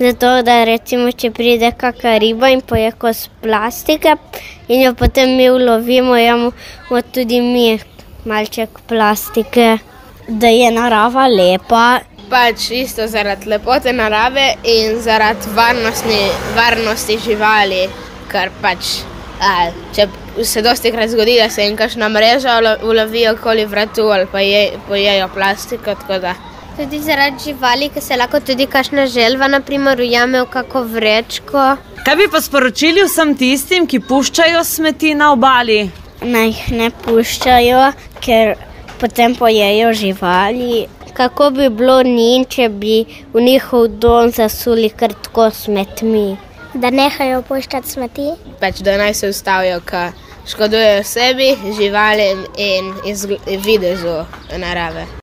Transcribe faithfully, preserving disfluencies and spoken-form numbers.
Zato, da recimo, če pride kaka riba in poje kos plastike in jo potem mi ulovimo, imamo tudi mi malček plastike. Da je narava lepa. Pač isto zaradi lepote narave in zaradi varnosti, varnosti živali, ker pač, a, če se dostikrat zgodi, da se jim kakšna mreža ulovi okoli vratu ali pa je, pojejo plastiko, tako da. Tudi zaradi živali, ker se lahko tudi kakšna želva na primer ujame v kako vrečko. Kaj bi pa sporočili vsem tistim, ki puščajo smeti na obali? Naj jih ne puščajo, ker potem pojejo živali. Kako bi bilo njim, če bi v njihov dom zasuli kar tako smetmi? Da nehajo puščati smeti? Pač, da naj se ustavijo, ker škodujejo sebi, živalim in videzu narave.